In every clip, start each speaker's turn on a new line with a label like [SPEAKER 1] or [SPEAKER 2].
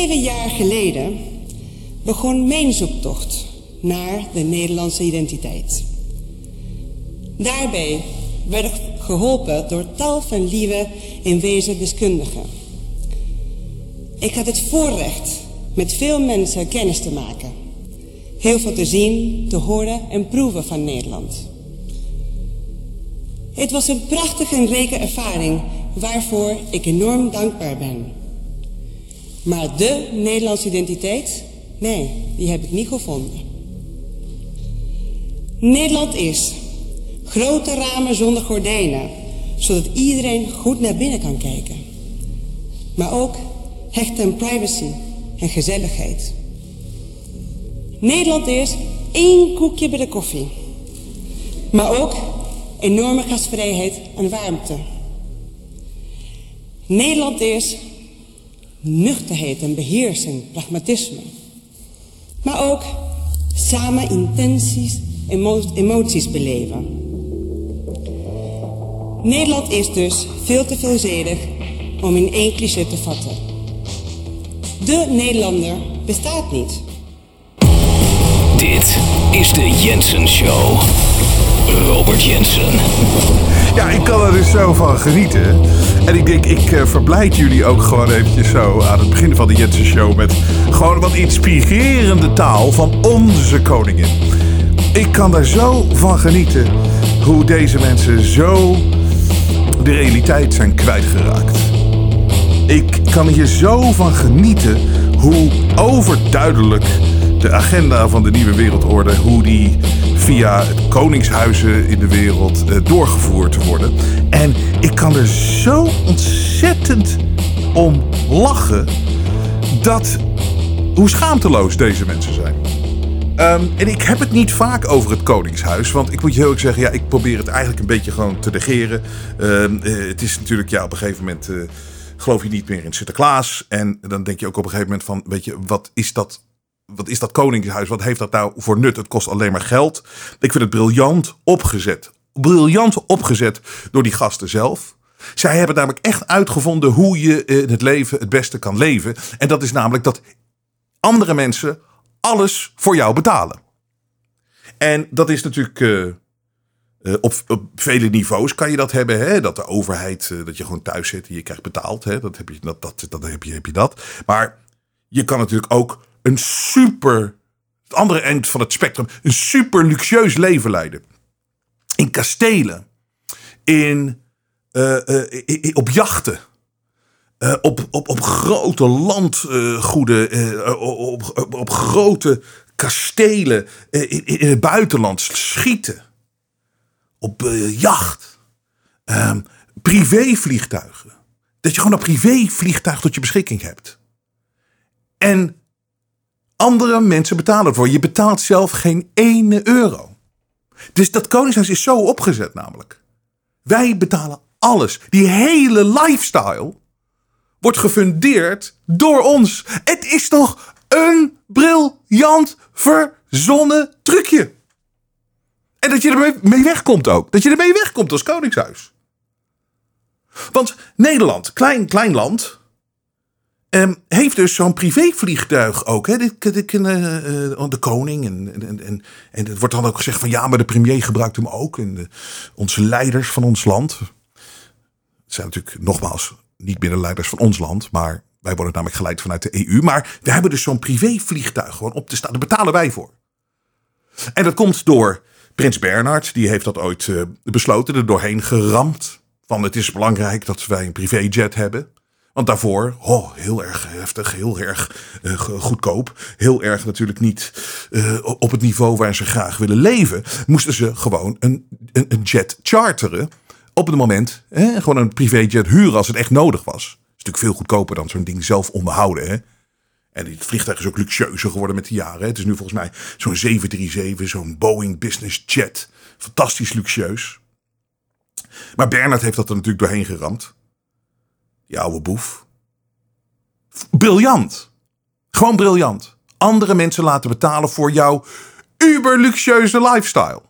[SPEAKER 1] 7 jaar geleden begon mijn zoektocht naar de Nederlandse identiteit. Daarbij werd ik geholpen door tal van lieve en wijze deskundigen. Ik had het voorrecht met veel mensen kennis te maken. Heel veel te zien, te horen en proeven van Nederland. Het was een prachtige en rijke ervaring waarvoor ik enorm dankbaar ben. Maar de Nederlandse identiteit, nee, die heb ik niet gevonden. Nederland is grote ramen zonder gordijnen, zodat iedereen goed naar binnen kan kijken. Maar ook hecht aan privacy en gezelligheid. Nederland is 1 koekje bij de koffie. Maar ook enorme gastvrijheid en warmte. Nederland is nuchterheid en beheersing, pragmatisme. Maar ook samen intenties, emoties beleven. Nederland is dus veel te veelzijdig om in 1 cliché te vatten. De Nederlander bestaat niet.
[SPEAKER 2] Dit is de Jensen Show. Robert Jensen.
[SPEAKER 3] Ja, ik kan er dus zo van genieten. En ik denk, ik verblijd jullie ook gewoon eventjes zo aan het begin van de Jensen Show met gewoon wat inspirerende taal van onze koningin. Ik kan daar zo van genieten hoe deze mensen zo de realiteit zijn kwijtgeraakt. Ik kan hier zo van genieten hoe overduidelijk de agenda van de nieuwe wereldorde, hoe die via het koningshuizen in de wereld doorgevoerd worden. En ik kan er zo ontzettend om lachen hoe schaamteloos deze mensen zijn. En ik heb het niet vaak over het koningshuis, want ik moet je heel erg zeggen, ja, ik probeer het eigenlijk een beetje gewoon te negeren. Het is natuurlijk, ja, op een gegeven moment geloof je niet meer in Sinterklaas. En dan denk je ook op een gegeven moment van, weet je, wat is dat koningshuis? Wat heeft dat nou voor nut? Het kost alleen maar geld. Ik vind het briljant opgezet. Briljant opgezet door die gasten zelf. Zij hebben namelijk echt uitgevonden hoe je in het leven het beste kan leven. En dat is namelijk dat andere mensen alles voor jou betalen. En dat is natuurlijk op vele niveaus kan je dat hebben. Hè? Dat de overheid, dat je gewoon thuis zit en je krijgt betaald. Hè? Dan heb je dat. Maar je kan natuurlijk ook het andere eind van het spectrum, een super luxueus leven leiden. In kastelen, op jachten, op grote landgoeden, op grote kastelen in het buitenland, schieten, op jacht, privévliegtuigen. Dat je gewoon een privévliegtuig tot je beschikking hebt. En andere mensen betalen ervoor. Je betaalt zelf geen €1. Dus dat koningshuis is zo opgezet namelijk. Wij betalen alles. Die hele lifestyle wordt gefundeerd door ons. Het is toch een briljant verzonnen trucje. En dat je ermee wegkomt ook. Dat je ermee wegkomt als koningshuis. Want Nederland, klein land, heeft dus zo'n privévliegtuig ook. Hè? De koning. En het wordt dan ook gezegd van ja, maar de premier gebruikt hem ook. En onze leiders van ons land. Het zijn natuurlijk nogmaals niet meer de leiders van ons land. Maar wij worden namelijk geleid vanuit de EU. Maar we hebben dus zo'n privévliegtuig gewoon op te staan. Daar betalen wij voor. En dat komt door prins Bernhard. Die heeft dat ooit besloten. Er doorheen geramd. Van het is belangrijk dat wij een privéjet hebben. Want daarvoor, heel erg heftig, heel erg goedkoop. Heel erg natuurlijk niet op het niveau waar ze graag willen leven. Moesten ze gewoon een jet charteren. Op het moment, gewoon een privéjet huren als het echt nodig was. Dat is natuurlijk veel goedkoper dan zo'n ding zelf onderhouden. Hè? En het vliegtuig is ook luxueuzer geworden met de jaren. Hè? Het is nu volgens mij zo'n 737, zo'n Boeing Business Jet. Fantastisch luxueus. Maar Bernhard heeft dat er natuurlijk doorheen geramd. Die oude boef. Briljant. Gewoon briljant. Andere mensen laten betalen voor jouw uberluxueuze lifestyle.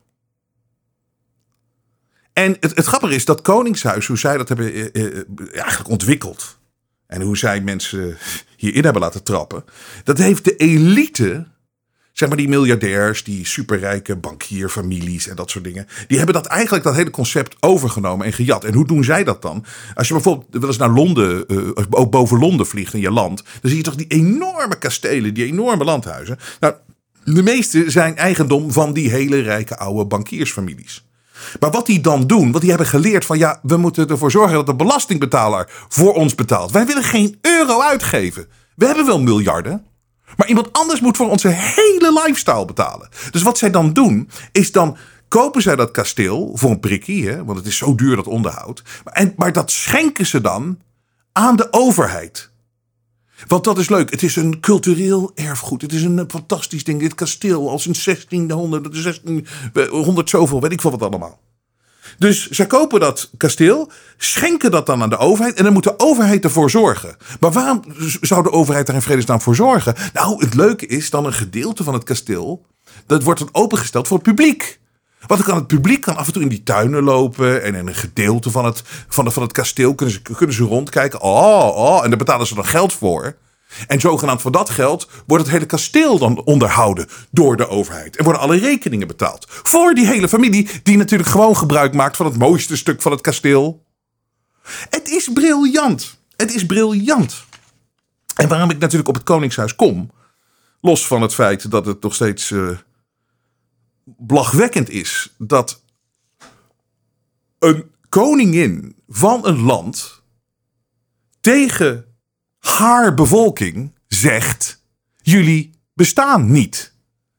[SPEAKER 3] En het grappige is dat koningshuis, hoe zij dat hebben eigenlijk ontwikkeld. en hoe zij mensen hierin hebben laten trappen. Dat heeft de elite, zeg maar die miljardairs, die superrijke bankierfamilies en dat soort dingen. Die hebben dat hele concept overgenomen en gejat. En hoe doen zij dat dan? Als je bijvoorbeeld wel eens naar Londen, ook boven Londen vliegt in je land. Dan zie je toch die enorme kastelen, die enorme landhuizen. Nou, de meeste zijn eigendom van die hele rijke oude bankiersfamilies. Maar wat die dan doen, want die hebben geleerd van we moeten ervoor zorgen dat de belastingbetaler voor ons betaalt. Wij willen geen euro uitgeven. We hebben wel miljarden. Maar iemand anders moet voor onze hele lifestyle betalen. Dus wat zij dan doen, is dan kopen zij dat kasteel voor een prikkie. Hè, want het is zo duur dat onderhoud. Maar dat schenken ze dan aan de overheid. Want dat is leuk. Het is een cultureel erfgoed. Het is een fantastisch ding. Dit kasteel als een 1600 zoveel, weet ik veel wat allemaal. Dus zij kopen dat kasteel, schenken dat dan aan de overheid en dan moet de overheid ervoor zorgen. Maar waarom zou de overheid daar in vredesnaam voor zorgen? Nou, het leuke is dan een gedeelte van het kasteel, dat wordt dan opengesteld voor het publiek. Want het publiek kan af en toe in die tuinen lopen en in een gedeelte van het kasteel kunnen ze rondkijken. En daar betalen ze dan geld voor. En zogenaamd voor dat geld wordt het hele kasteel dan onderhouden door de overheid. En worden alle rekeningen betaald. Voor die hele familie die natuurlijk gewoon gebruik maakt van het mooiste stuk van het kasteel. Het is briljant. Het is briljant. En waarom ik natuurlijk op het Koningshuis kom, los van het feit dat het nog steeds belachwekkend is dat een koningin van een land tegen haar bevolking zegt: jullie bestaan niet.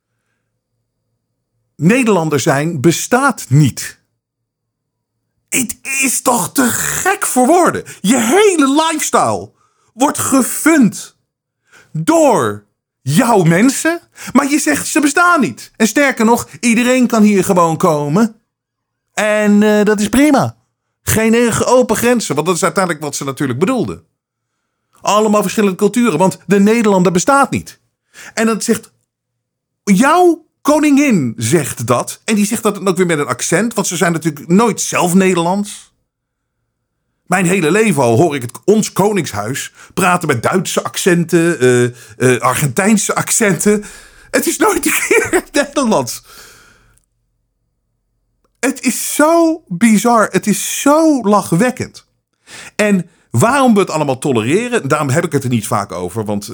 [SPEAKER 3] Nederlander zijn bestaat niet. Het is toch te gek voor woorden. Je hele lifestyle wordt gefund door jouw mensen, maar je zegt ze bestaan niet. En sterker nog, iedereen kan hier gewoon komen. En dat is prima. Geen open grenzen, want dat is uiteindelijk wat ze natuurlijk bedoelden. Allemaal verschillende culturen, want de Nederlander bestaat niet. En dat zegt, jouw koningin zegt dat. En die zegt dat ook weer met een accent, want ze zijn natuurlijk nooit zelf Nederlands. Mijn hele leven al hoor ik ons koningshuis praten met Duitse accenten, Argentijnse accenten. Het is nooit een keer Nederlands. Het is zo bizar, het is zo lachwekkend. En waarom we het allemaal tolereren, daarom heb ik het er niet vaak over. Want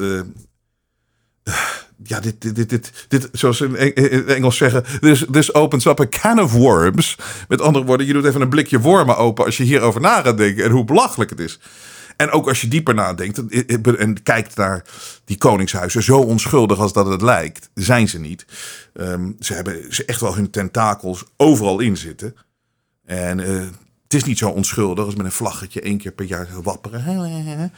[SPEAKER 3] dit zoals ze in Engels zeggen, this opens up a can of worms. Met andere woorden, je doet even een blikje wormen open als je hierover na gaat denken en hoe belachelijk het is. En ook als je dieper nadenkt en kijkt naar die koningshuizen, zo onschuldig als dat het lijkt, zijn ze niet. Ze hebben echt wel hun tentakels overal in zitten. En het is niet zo onschuldig als met een vlaggetje 1 keer per jaar wapperen.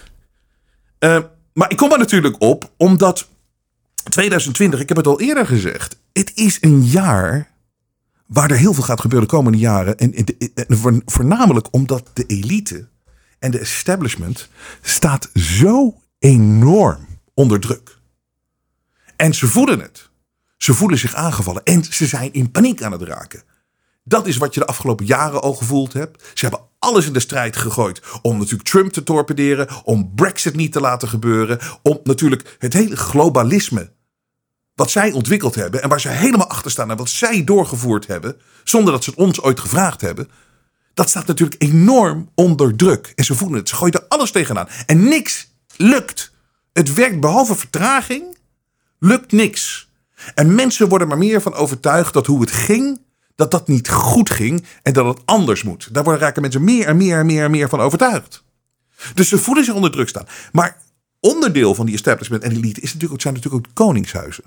[SPEAKER 3] Maar ik kom er natuurlijk op, omdat 2020, ik heb het al eerder gezegd, het is een jaar waar er heel veel gaat gebeuren de komende jaren. En voornamelijk omdat de elite en de establishment staat zo enorm onder druk. En ze voelen het. Ze voelen zich aangevallen en ze zijn in paniek aan het raken. Dat is wat je de afgelopen jaren al gevoeld hebt. Ze hebben alles in de strijd gegooid om natuurlijk Trump te torpederen, om Brexit niet te laten gebeuren, om natuurlijk het hele globalisme wat zij ontwikkeld hebben en waar ze helemaal achter staan en wat zij doorgevoerd hebben, zonder dat ze het ons ooit gevraagd hebben, dat staat natuurlijk enorm onder druk. En ze voelen het, ze gooien er alles tegenaan. En niks lukt. Het werkt behalve vertraging, lukt niks. En mensen worden maar meer van overtuigd dat hoe het ging, dat niet goed ging en dat het anders moet. Daar raken mensen meer en meer van overtuigd. Dus ze voelen zich onder druk staan. Maar onderdeel van die establishment en elite zijn natuurlijk ook de koningshuizen.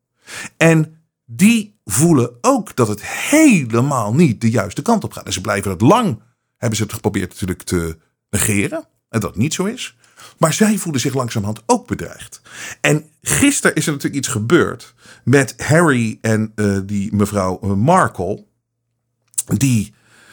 [SPEAKER 3] En die voelen ook dat het helemaal niet de juiste kant op gaat. En ze blijven het lang, hebben ze het geprobeerd natuurlijk te negeren. En dat niet zo is. Maar zij voelen zich langzamerhand ook bedreigd. En gisteren is er natuurlijk iets gebeurd met Harry en die mevrouw Markle. Die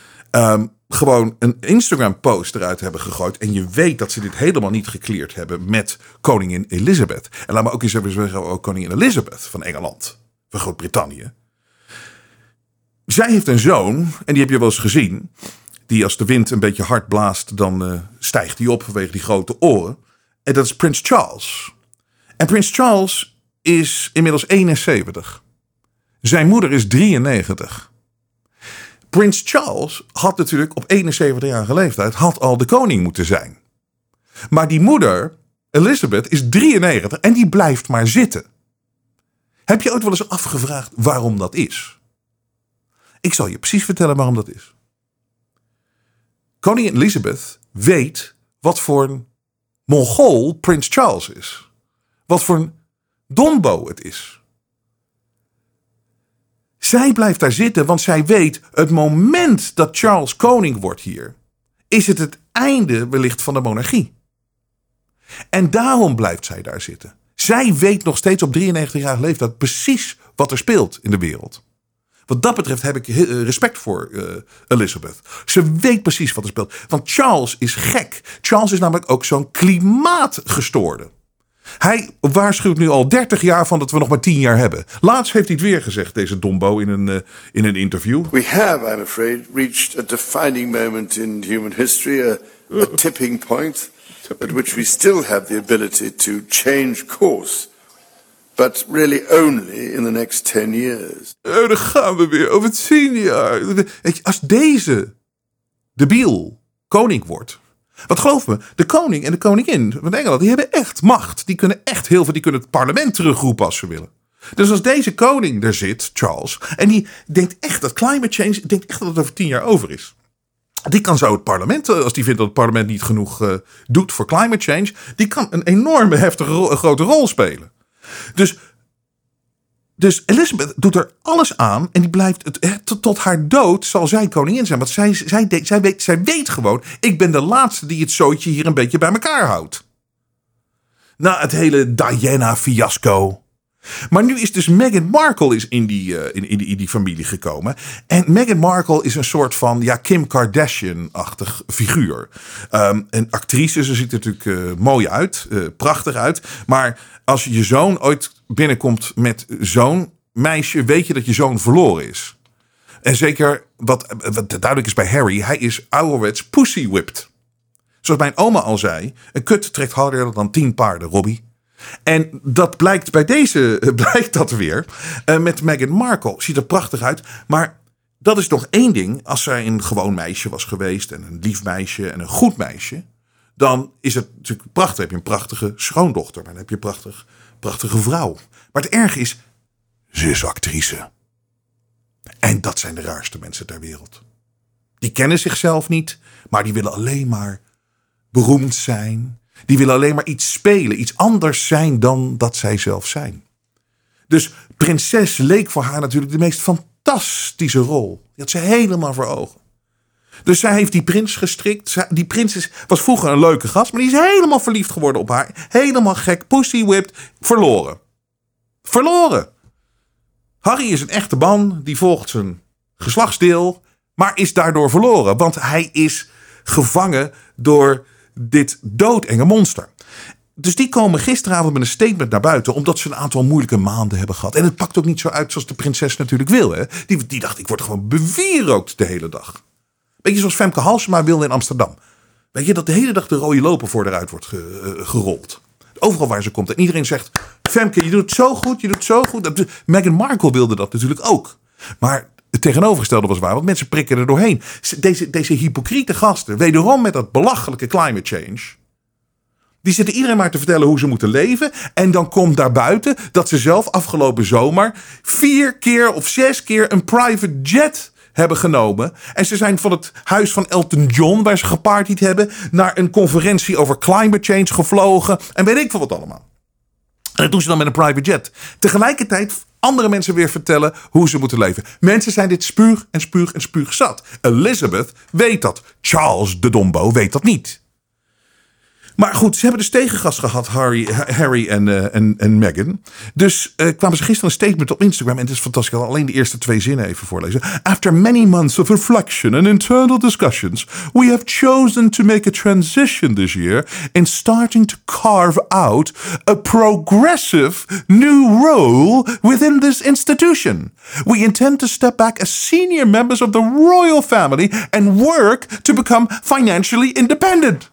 [SPEAKER 3] gewoon een Instagram post eruit hebben gegooid. En je weet dat ze dit helemaal niet gecleared hebben met koningin Elizabeth. En laat me ook eens even zeggen over koningin Elizabeth van Engeland. Van Groot-Brittannië. Zij heeft een zoon, en die heb je wel eens gezien. Die als de wind een beetje hard blaast, dan stijgt hij op vanwege die grote oren. En dat is Prins Charles. En Prins Charles is inmiddels 71. Zijn moeder is 93. Prins Charles had natuurlijk op 71-jarige leeftijd had al de koning moeten zijn. Maar die moeder, Elizabeth, is 93 en die blijft maar zitten. Heb je ooit wel eens afgevraagd waarom dat is? Ik zal je precies vertellen waarom dat is. Koningin Elizabeth weet wat voor een Mongool Prins Charles is. Wat voor een dombo het is. Zij blijft daar zitten, want zij weet, het moment dat Charles koning wordt hier, is het einde wellicht van de monarchie. En daarom blijft zij daar zitten. Zij weet nog steeds op 93-jarige leeftijd precies wat er speelt in de wereld. Wat dat betreft heb ik respect voor Elizabeth. Ze weet precies wat er speelt. Want Charles is gek. Charles is namelijk ook zo'n klimaatgestoorde. Hij waarschuwt nu al 30 jaar van dat we nog maar 10 jaar hebben. Laatst heeft hij het weer gezegd, deze dombo, in een interview.
[SPEAKER 4] We have, I'm afraid, reached a defining moment in human history, a tipping point, at which we still have the ability to change course. But really only in the next 10 years.
[SPEAKER 3] Dan gaan we weer over 10 jaar. Als deze debiel koning wordt. Want geloof me, de koning en de koningin van Engeland, die hebben echt macht. Die kunnen echt heel veel, die kunnen het parlement terugroepen als ze willen. Dus als deze koning er zit, Charles, en die denkt echt dat climate change, denkt echt dat het over 10 jaar over is. Die kan zo het parlement, als die vindt dat het parlement niet genoeg doet voor climate change, die kan een enorme heftige grote rol spelen. Dus Elizabeth doet er alles aan en die blijft tot haar dood zal zij koningin zijn. Want zij weet gewoon, ik ben de laatste die het zootje hier een beetje bij elkaar houdt. Na het hele Diana-fiasco. Maar nu is dus Meghan Markle is in die familie gekomen. En Meghan Markle is een soort van Kim Kardashian-achtig figuur. Een actrice, ze ziet er natuurlijk mooi uit, prachtig uit. Maar als je zoon ooit binnenkomt met zo'n meisje, weet je dat je zoon verloren is. En zeker wat duidelijk is bij Harry, hij is ouderwets pussy whipped. Zoals mijn oma al zei, een kut trekt harder dan 10 paarden, Robbie. En dat blijkt bij deze, blijkt dat weer. Met Meghan Markle. Ziet er prachtig uit. Maar dat is nog één ding. Als zij een gewoon meisje was geweest. En een lief meisje en een goed meisje. Dan is het natuurlijk prachtig. Dan heb je een prachtige schoondochter. Maar dan heb je een prachtige vrouw. Maar het erge is, ze is actrice. En dat zijn de raarste mensen ter wereld. Die kennen zichzelf niet. Maar die willen alleen maar beroemd zijn. Die willen alleen maar iets spelen. Iets anders zijn dan dat zij zelf zijn. Dus prinses leek voor haar natuurlijk de meest fantastische rol. Die had ze helemaal voor ogen. Dus zij heeft die prins gestrikt. Die prins was vroeger een leuke gast. Maar die is helemaal verliefd geworden op haar. Helemaal gek. Pussy whipped. Verloren. Harry is een echte man. Die volgt zijn geslachtsdeel. Maar is daardoor verloren. Want hij is gevangen door dit doodenge monster. Dus die komen gisteravond met een statement naar buiten, omdat ze een aantal moeilijke maanden hebben gehad. En het pakt ook niet zo uit zoals de prinses natuurlijk wil. Hè? Die dacht, ik word gewoon bewierookt de hele dag. Weet je, zoals Femke Halsema wilde in Amsterdam. Weet je, dat de hele dag de rode loper voor eruit wordt gerold. Overal waar ze komt. En iedereen zegt, Femke, je doet het zo goed, je doet het zo goed. Meghan Markle wilde dat natuurlijk ook. Maar het tegenovergestelde was waar, want mensen prikken er doorheen. Deze hypocriete gasten, wederom met dat belachelijke climate change. Die zitten iedereen maar te vertellen hoe ze moeten leven. En dan komt daar buiten dat ze zelf afgelopen zomer 4 keer of 6 keer een private jet hebben genomen. En ze zijn van het huis van Elton John, waar ze gepartied hebben, naar een conferentie over climate change gevlogen. En weet ik veel wat allemaal. En dat doen ze dan met een private jet. Tegelijkertijd andere mensen weer vertellen hoe ze moeten leven. Mensen zijn dit spuug zat. Elizabeth weet dat. Charles de dombo weet dat niet. Maar goed, ze hebben dus tegengas gehad, Harry en Meghan. Dus kwamen ze gisteren een statement op Instagram. En het is fantastisch. Ik zal alleen de eerste 2 zinnen even voorlezen. After many months of reflection and internal discussions, we have chosen to make a transition this year in starting to carve out a progressive new role within this institution. We intend to step back as senior members of the royal family and work to become financially independent.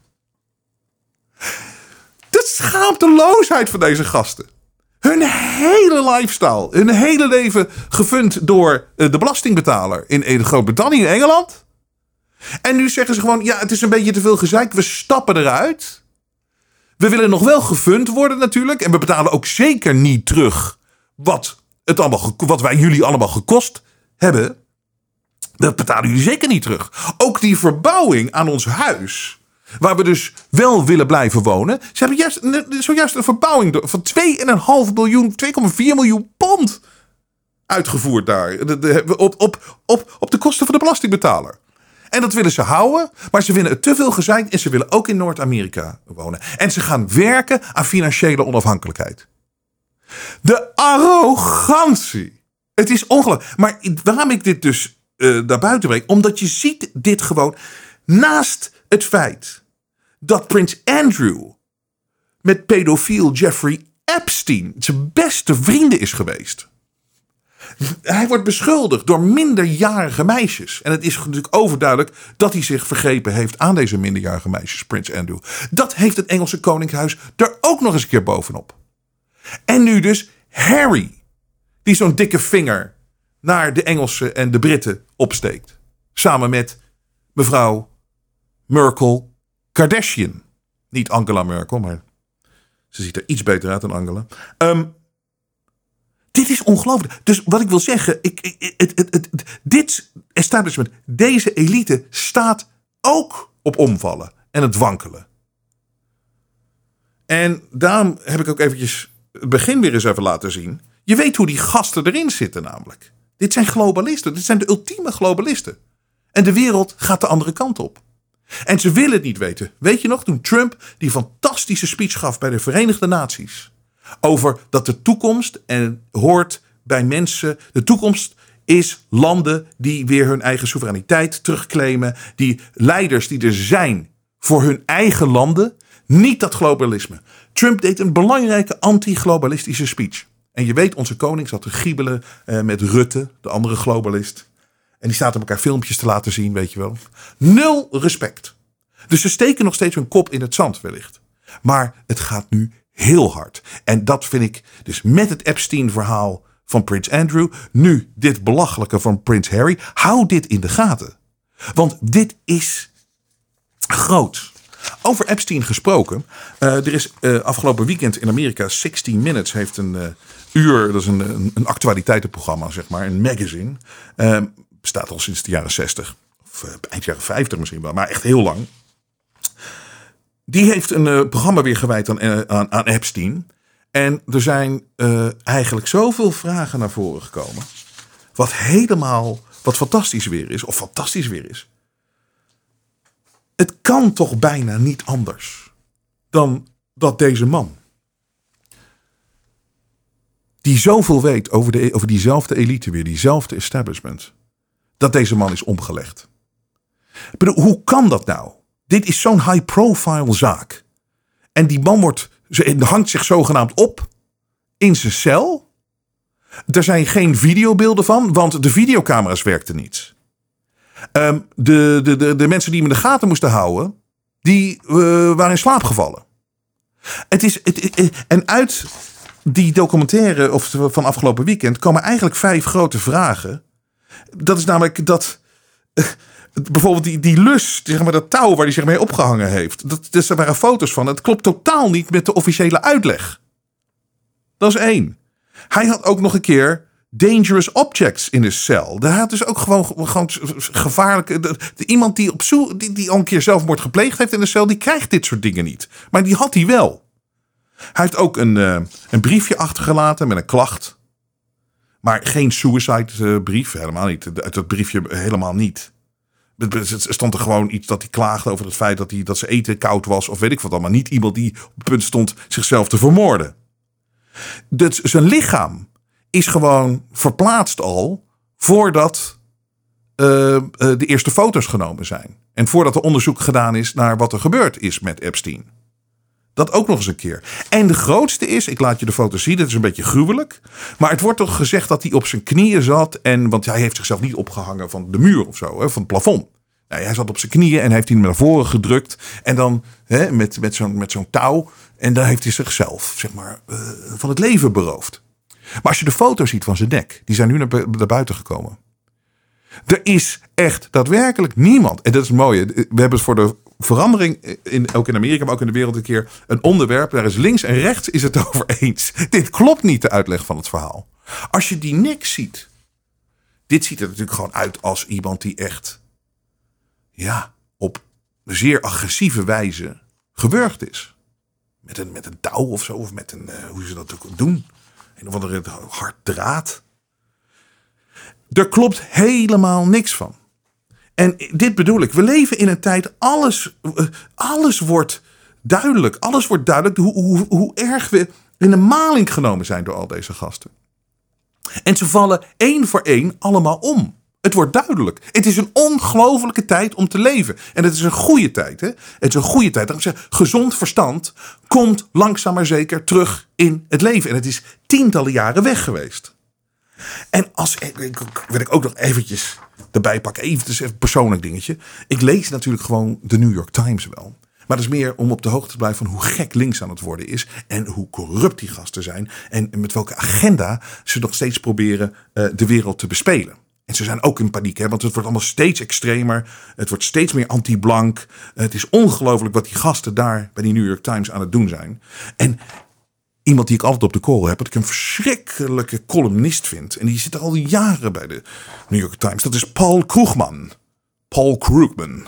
[SPEAKER 3] De schaamteloosheid van deze gasten. Hun hele lifestyle, hun hele leven gefund door de belastingbetaler in Groot-Brittannië en Engeland. En nu zeggen ze gewoon, ja, het is een beetje te veel gezeik, we stappen eruit. We willen nog wel gefund worden natuurlijk. En we betalen ook zeker niet terug wat wij jullie allemaal gekost hebben. Dat betalen jullie zeker niet terug. Ook die verbouwing aan ons huis, waar we dus wel willen blijven wonen. Ze hebben zojuist een verbouwing van 2,5 miljoen, 2,4 miljoen pond uitgevoerd daar. Op de kosten van de belastingbetaler. En dat willen ze houden, maar ze willen het te veel gezeik en ze willen ook in Noord-Amerika wonen. En ze gaan werken aan financiële onafhankelijkheid. De arrogantie. Het is ongelooflijk. Maar waarom ik dit dus naar buiten breng? Omdat je ziet dit gewoon naast het feit dat prins Andrew met pedofiel Jeffrey Epstein zijn beste vrienden is geweest. Hij wordt beschuldigd door minderjarige meisjes. En het is natuurlijk overduidelijk dat hij zich vergrepen heeft aan deze minderjarige meisjes, prins Andrew. Dat heeft het Engelse Koningshuis er ook nog eens een keer bovenop. En nu dus Harry, die zo'n dikke vinger naar de Engelsen en de Britten opsteekt. Samen met mevrouw Merkel Kardashian. Niet Angela Merkel, maar ze ziet er iets beter uit dan Angela. Dit is ongelooflijk. Dus wat ik wil zeggen, dit establishment, deze elite staat ook op omvallen en het wankelen. En daarom heb ik ook eventjes het begin weer eens even laten zien. Je weet hoe die gasten erin zitten namelijk. Dit zijn globalisten. Dit zijn de ultieme globalisten. En de wereld gaat de andere kant op. En ze willen het niet weten. Weet je nog, toen Trump die fantastische speech gaf bij de Verenigde Naties. Over dat de toekomst hoort bij mensen. De toekomst is landen die weer hun eigen soevereiniteit terugclaimen. Die leiders die er zijn voor hun eigen landen. Niet dat globalisme. Trump deed een belangrijke anti-globalistische speech. En je weet, onze koning zat te giebelen met Rutte, de andere globalist. En die staat op elkaar filmpjes te laten zien, weet je wel. 0 respect. Dus ze steken nog steeds hun kop in het zand wellicht. Maar het gaat nu heel hard. En dat vind ik dus met het Epstein-verhaal van prins Andrew. Nu dit belachelijke van prins Harry. Hou dit in de gaten. Want dit is groot. Over Epstein gesproken. Er is afgelopen weekend in Amerika 60 Minutes heeft een uur. Dat is een actualiteitenprogramma, zeg maar. Een magazine. Bestaat al sinds de jaren 60. Of eind jaren 50 misschien wel. Maar echt heel lang. Die heeft een programma weer gewijd aan Epstein. En er zijn eigenlijk zoveel vragen naar voren gekomen. Wat fantastisch weer is. Of fantastisch weer is. Het kan toch bijna niet anders dan dat deze man, die zoveel weet over diezelfde elite weer, diezelfde establishment, dat deze man is omgelegd. Ik bedoel, hoe kan dat nou? Dit is zo'n high-profile zaak. En die man hangt zich zogenaamd op in zijn cel. Er zijn geen videobeelden van, want de videocamera's werkten niet. De mensen die hem in de gaten moesten houden, die waren in slaap gevallen. En uit die documentaire van afgelopen weekend komen eigenlijk 5 grote vragen. Dat is namelijk dat bijvoorbeeld die lus, zeg maar, dat touw waar hij zich mee opgehangen heeft. Er waren foto's van. Het klopt totaal niet met de officiële uitleg. Dat is 1. Hij had ook nog een keer dangerous objects in de cel. Hij had dus ook gewoon gevaarlijke. Iemand die al een keer zelfmoord gepleegd heeft in de cel, die krijgt dit soort dingen niet. Maar die had hij wel. Hij heeft ook een briefje achtergelaten met een klacht. Maar geen suicide brief, helemaal niet. Uit dat briefje helemaal niet. Er stond er gewoon iets dat hij klaagde over het feit dat ze eten koud was. Of weet ik wat allemaal. Niet iemand die op het punt stond zichzelf te vermoorden. Dus zijn lichaam is gewoon verplaatst al voordat de eerste foto's genomen zijn. En voordat er onderzoek gedaan is naar wat er gebeurd is met Epstein. Dat ook nog eens een keer. En de grootste is, ik laat je de foto's zien, het is een beetje gruwelijk. Maar het wordt toch gezegd dat hij op zijn knieën zat. Want hij heeft zichzelf niet opgehangen van de muur of zo, van het plafond. Nee, hij zat op zijn knieën en heeft hij hem naar voren gedrukt. En dan met zo'n touw. En dan heeft hij zichzelf, zeg maar, van het leven beroofd. Maar als je de foto's ziet van zijn nek, die zijn nu naar buiten gekomen. Er is echt daadwerkelijk niemand. En dat is mooi. We hebben het voor de verandering, ook in Amerika, maar ook in de wereld een keer, een onderwerp. Daar is links en rechts is het over eens. Dit klopt niet, de uitleg van het verhaal. Als je die nek ziet. Dit ziet er natuurlijk gewoon uit als iemand die echt, op zeer agressieve wijze gewurgd is. Met een touw of zo. Of met hoe ze dat ook doen. Een of andere hard draad. Er klopt helemaal niks van. En dit bedoel ik. We leven in een tijd. Alles wordt duidelijk. Alles wordt duidelijk hoe erg we in de maling genomen zijn door al deze gasten. En ze vallen één voor één allemaal om. Het wordt duidelijk. Het is een ongelofelijke tijd om te leven. En het is een goede tijd. Hè? Het is een goede tijd. Daarom zeg ik, gezond verstand komt langzaam maar zeker terug in het leven. En het is tientallen jaren weg geweest. En wil ik ook nog eventjes erbij pakken. Even een persoonlijk dingetje. Ik lees natuurlijk gewoon de New York Times wel. Maar dat is meer om op de hoogte te blijven van hoe gek links aan het worden is. En hoe corrupt die gasten zijn. En met welke agenda ze nog steeds proberen de wereld te bespelen. En ze zijn ook in paniek, hè, want het wordt allemaal steeds extremer. Het wordt steeds meer anti-blank. Het is ongelooflijk wat die gasten daar bij die New York Times aan het doen zijn. En iemand die ik altijd op de call heb, dat ik een verschrikkelijke columnist vind. En die zit al jaren bij de New York Times. Dat is Paul Krugman. Paul Krugman.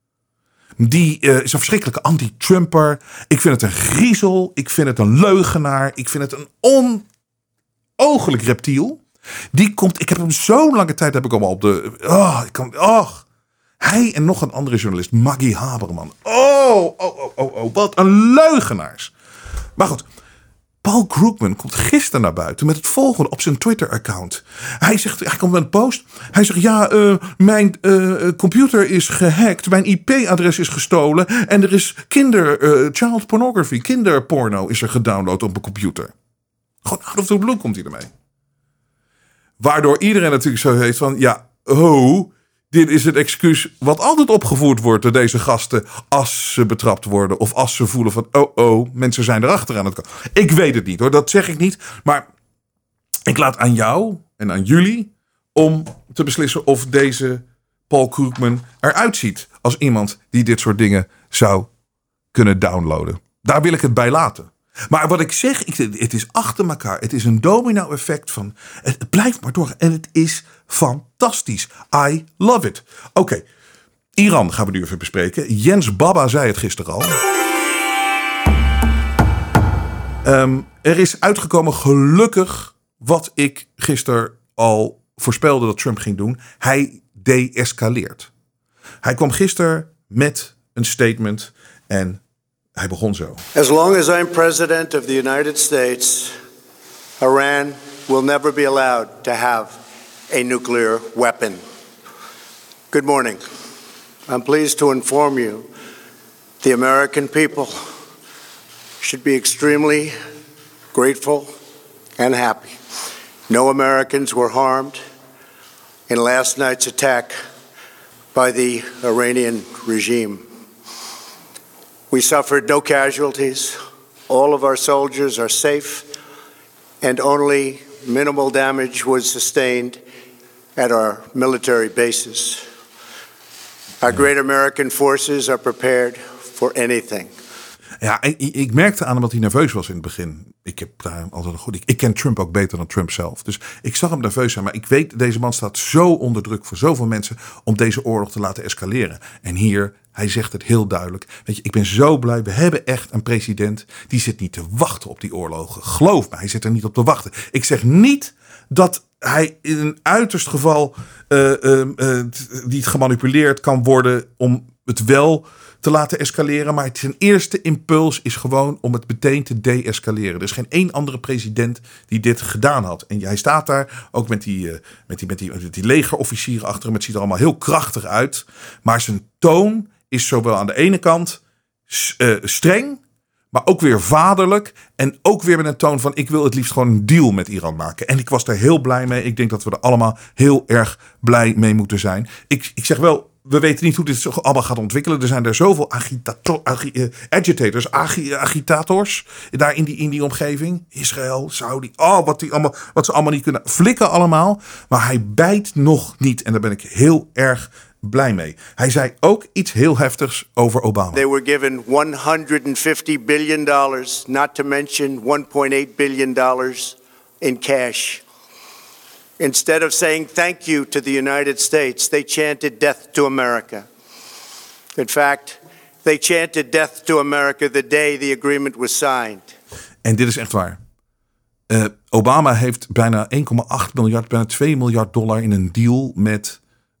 [SPEAKER 3] Die is een verschrikkelijke anti-Trumper. Ik vind het een griezel. Ik vind het een leugenaar. Ik vind het een onooglijk reptiel. Ik heb hem zo lange tijd heb ik al op de. Hij en nog een andere journalist, Maggie Haberman. Wat een leugenaars. Maar goed, Paul Krugman komt gisteren naar buiten met het volgende op zijn Twitter-account. Hij komt met een post. Hij zegt, mijn computer is gehackt. Mijn IP-adres is gestolen. En er is child pornography, kinderporno is er gedownload op mijn computer. Gewoon out of the blue komt hij ermee. Waardoor iedereen natuurlijk zo heeft van, dit is het excuus wat altijd opgevoerd wordt door deze gasten als ze betrapt worden. Of als ze voelen van, mensen zijn erachter aan het komen. Ik weet het niet hoor, dat zeg ik niet. Maar ik laat aan jou en aan jullie om te beslissen of deze Paul Krugman eruit ziet als iemand die dit soort dingen zou kunnen downloaden. Daar wil ik het bij laten. Maar wat ik zeg, het is achter elkaar. Het is een domino-effect van. Het blijft maar door. En het is fantastisch. I love it. Oké. Iran gaan we nu even bespreken. Jens Baba zei het gisteren al. Er is uitgekomen gelukkig wat ik gisteren al voorspelde dat Trump ging doen. Hij de-escaleert. Hij kwam gisteren met een statement en hij begon zo.
[SPEAKER 5] As long as I'm president of the United States, Iran will never be allowed to have a nuclear weapon. Good morning. I'm pleased to inform you the American people should be extremely grateful and happy. No Americans were harmed in last night's attack by the Iranian regime. We suffered no casualties. All of our soldiers are safe, and only minimal damage was sustained at our military bases. Our great American forces are prepared for anything.
[SPEAKER 3] Ja, ik merkte aan hem dat hij nerveus was in het begin. Ik heb daar altijd een goed. Ik ken Trump ook beter dan Trump zelf. Dus ik zag hem nerveus zijn. Maar ik weet, deze man staat zo onder druk voor zoveel mensen om deze oorlog te laten escaleren. En hier, hij zegt het heel duidelijk. Weet je, ik ben zo blij. We hebben echt een president die zit niet te wachten op die oorlogen. Geloof me, hij zit er niet op te wachten. Ik zeg niet dat hij in een uiterst geval niet gemanipuleerd kan worden om het wel te laten escaleren. Maar zijn eerste impuls is gewoon om het meteen te deescaleren. Er is geen één andere president die dit gedaan had. En hij staat daar ook met die legerofficieren achter hem. Het ziet er allemaal heel krachtig uit. Maar zijn toon is zowel aan de ene kant streng, maar ook weer vaderlijk. En ook weer met een toon van ik wil het liefst gewoon een deal met Iran maken. En ik was daar heel blij mee. Ik denk dat we er allemaal heel erg blij mee moeten zijn. Ik zeg wel, we weten niet hoe dit zich allemaal gaat ontwikkelen. Er zijn er zoveel agitators daar in die omgeving. Israël, Saudi, wat ze allemaal niet kunnen flikken allemaal. Maar hij bijt nog niet. En daar ben ik heel erg blij mee. Hij zei ook iets heel heftigs over Obama.
[SPEAKER 5] They were given $150 billion, not to mention $1.8 billion in cash. Instead of saying thank you to the United States, they chanted death to America. In fact, they chanted death to America the day the agreement was signed.
[SPEAKER 3] En dit is echt waar. Obama heeft bijna 1,8 miljard, bijna $2 miljard in een deal met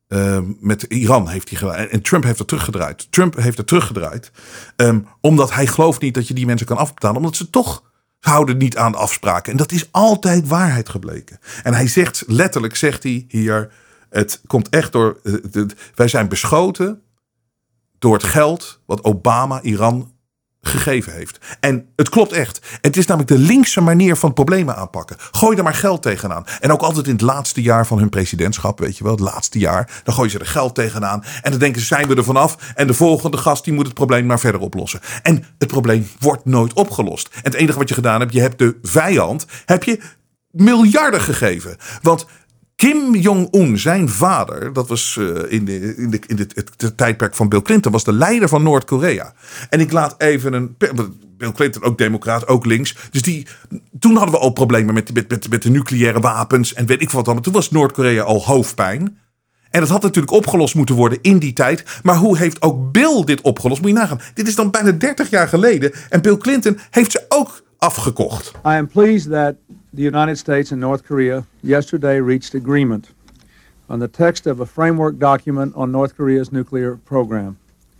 [SPEAKER 3] Iran heeft hij gedaan. En Trump heeft het teruggedraaid. Omdat hij gelooft niet dat je die mensen kan afbetalen. Omdat ze toch houden niet aan de afspraken. En dat is altijd waarheid gebleken. En hij zegt, letterlijk zegt hij hier, het komt echt door, wij zijn beschoten door het geld wat Obama Iran gegeven heeft. En het klopt echt. Het is namelijk de linkse manier van problemen aanpakken. Gooi er maar geld tegenaan. En ook altijd in het laatste jaar van hun presidentschap, weet je wel, het laatste jaar, dan gooien ze er geld tegenaan. En dan denken ze, zijn we er vanaf. En de volgende gast die moet het probleem maar verder oplossen. En het probleem wordt nooit opgelost. En het enige wat je gedaan hebt, je hebt de vijand, heb je miljarden gegeven. Want Kim Jong-un, zijn vader, dat was in het tijdperk van Bill Clinton, was de leider van Noord-Korea. En ik laat even Bill Clinton, ook democraat, ook links. Dus toen hadden we al problemen met de nucleaire wapens en weet ik wat allemaal. Toen was Noord-Korea al hoofdpijn. En dat had natuurlijk opgelost moeten worden in die tijd. Maar hoe heeft ook Bill dit opgelost? Moet je nagaan. Dit is dan bijna 30 jaar geleden. En Bill Clinton heeft ze ook afgekocht.
[SPEAKER 6] I am pleased that the United States and North Korea yesterday reached agreement on the text of a framework document on North Korea's nuclear program.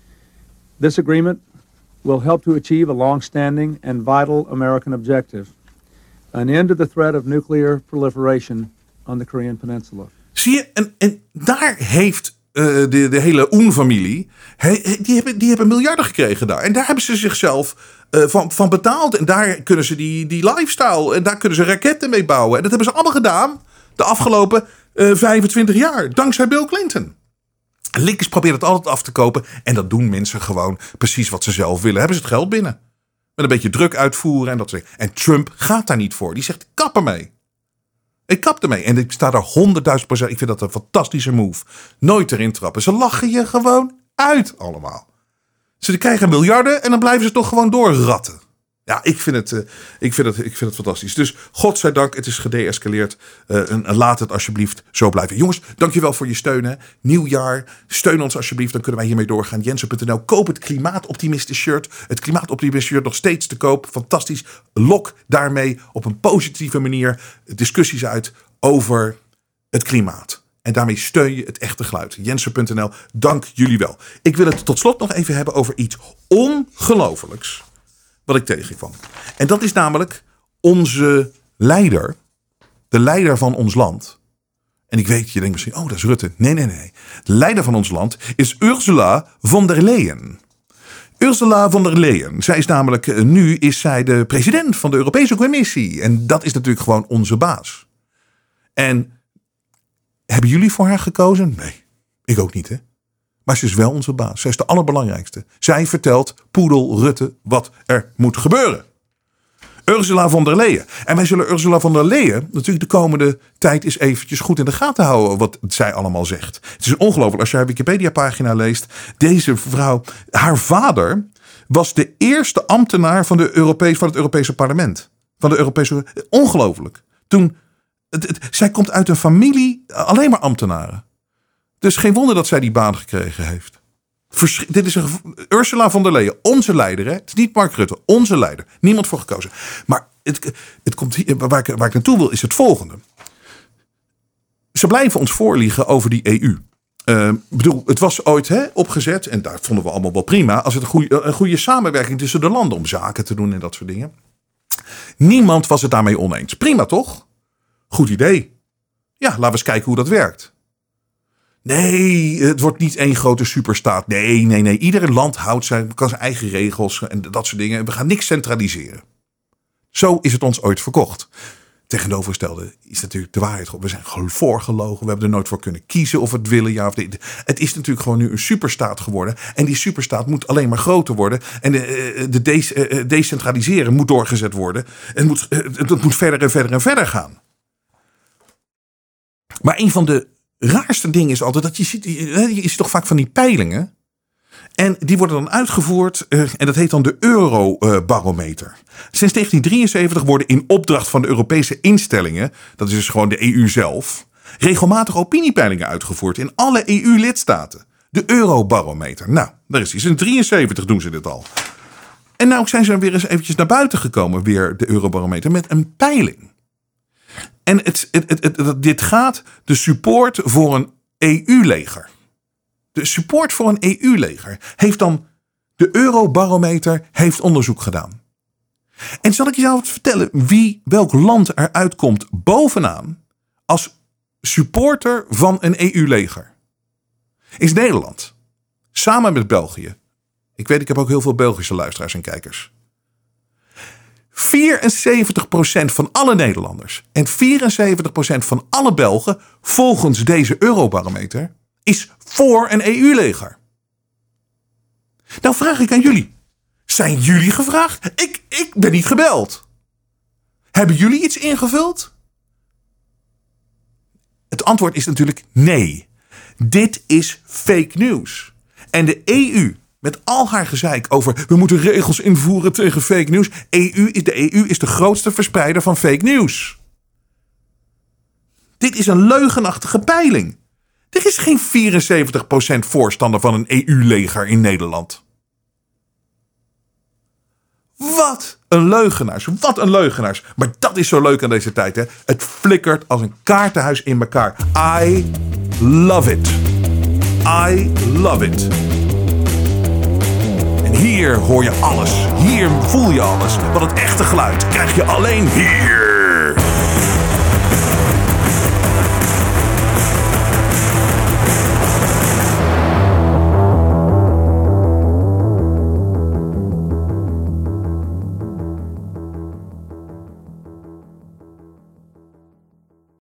[SPEAKER 6] This agreement will help to achieve a long-standing and vital American objective, an end to the threat of nuclear proliferation on the Korean Peninsula.
[SPEAKER 3] Zie je, en daar heeft de hele Un-familie, die hebben miljarden gekregen daar. En daar hebben ze zichzelf van betaald. En daar kunnen ze die lifestyle, en daar kunnen ze raketten mee bouwen. En dat hebben ze allemaal gedaan de afgelopen 25 jaar. Dankzij Bill Clinton. Linkers proberen het altijd af te kopen. En dat doen mensen gewoon precies wat ze zelf willen. Hebben ze het geld binnen. Met een beetje druk uitvoeren en dat soort dingen. En Trump gaat daar niet voor. Die zegt, kap ermee. Ik kap ermee. En ik sta daar 100.000%. Ik vind dat een fantastische move. Nooit erin trappen. Ze lachen je gewoon uit allemaal. Ze krijgen miljarden en dan blijven ze toch gewoon doorratten. Ja, ik vind het fantastisch. Dus godzijdank, het is gedeescaleerd. Laat het alsjeblieft zo blijven. Jongens, dankjewel voor je steun. Hè. Nieuwjaar, steun ons alsjeblieft. Dan kunnen wij hiermee doorgaan. Jensen.nl, koop het Klimaatoptimisten shirt. Het Klimaatoptimisten shirt nog steeds te koop. Fantastisch. Lok daarmee op een positieve manier discussies uit over het klimaat. En daarmee steun je het echte geluid. Jensen.nl, dank jullie wel. Ik wil het tot slot nog even hebben over iets ongelofelijks wat ik tegenkwam. En dat is namelijk onze leider, de leider van ons land. En ik weet, je denkt misschien, oh, dat is Rutte. Nee. De leider van ons land is Ursula von der Leyen. Ursula von der Leyen. Zij is namelijk, nu is zij de president van de Europese Commissie. En dat is natuurlijk gewoon onze baas. En hebben jullie voor haar gekozen? Nee, ik ook niet, hè. Maar ze is wel onze baas. Zij is de allerbelangrijkste. Zij vertelt Poedel Rutte wat er moet gebeuren. Ursula von der Leyen. En wij zullen Ursula von der Leyen natuurlijk de komende tijd eens eventjes goed in de gaten houden wat zij allemaal zegt. Het is ongelooflijk als je haar Wikipedia-pagina leest. Deze vrouw, haar vader was de eerste ambtenaar van het Europese parlement. Ongelooflijk. Zij komt uit een familie, alleen maar ambtenaren. Dus geen wonder dat zij die baan gekregen heeft. Dit is Ursula von der Leyen, onze leider. Hè? Het is niet Mark Rutte, onze leider. Niemand voor gekozen. Maar het komt hier, waar ik naartoe wil, is het volgende. ze blijven ons voorliegen over die EU. Bedoel, het was ooit opgezet, en daar vonden we allemaal wel prima, als het een goede samenwerking tussen de landen om zaken te doen en dat soort dingen. Niemand was het daarmee oneens. Prima toch? Goed idee. Ja, laten we eens kijken hoe dat werkt. Nee, het wordt niet één grote superstaat. Nee. Ieder land kan zijn eigen regels en dat soort dingen. We gaan niks centraliseren. Zo is het ons ooit verkocht. Tegenovergestelde is natuurlijk de waarheid. We zijn voorgelogen. We hebben er nooit voor kunnen kiezen of we het willen, ja of nee. Het is natuurlijk gewoon nu een superstaat geworden. En die superstaat moet alleen maar groter worden. En decentraliseren moet doorgezet worden. En het moet verder en verder en verder gaan. Maar een van de raarste dingen is altijd dat je ziet toch vaak van die peilingen. En die worden dan uitgevoerd en dat heet dan de Eurobarometer. Sinds 1973 worden in opdracht van de Europese instellingen, dat is dus gewoon de EU zelf, regelmatig opiniepeilingen uitgevoerd in alle EU-lidstaten. De Eurobarometer. Nou, daar is die. Sinds 1973 doen ze dit al. En nou zijn ze weer eens eventjes naar buiten gekomen, weer de Eurobarometer, met een peiling. En dit gaat de support voor een EU-leger. De support voor een EU-leger heeft dan de Eurobarometer heeft onderzoek gedaan. En zal ik je nou vertellen welk land eruit komt bovenaan als supporter van een EU-leger? Is Nederland. Samen met België. Ik heb ook heel veel Belgische luisteraars en kijkers. 74% van alle Nederlanders en 74% van alle Belgen volgens deze Eurobarometer is voor een EU-leger. Nou vraag ik aan jullie. Zijn jullie gevraagd? Ik ben niet gebeld. Hebben jullie iets ingevuld? Het antwoord is natuurlijk nee. Dit is fake news. En de EU, met al haar gezeik over we moeten regels invoeren tegen fake news. De EU is de grootste verspreider van fake news. Dit is een leugenachtige peiling. Er is geen 74% voorstander van een EU-leger in Nederland. Wat een leugenaars. Wat een leugenaars. Maar dat is zo leuk aan deze tijd. Hè? Het flikkert als een kaartenhuis in elkaar. I love it. I love it. En hier hoor je alles. Hier voel je alles. Want het echte geluid krijg je alleen hier.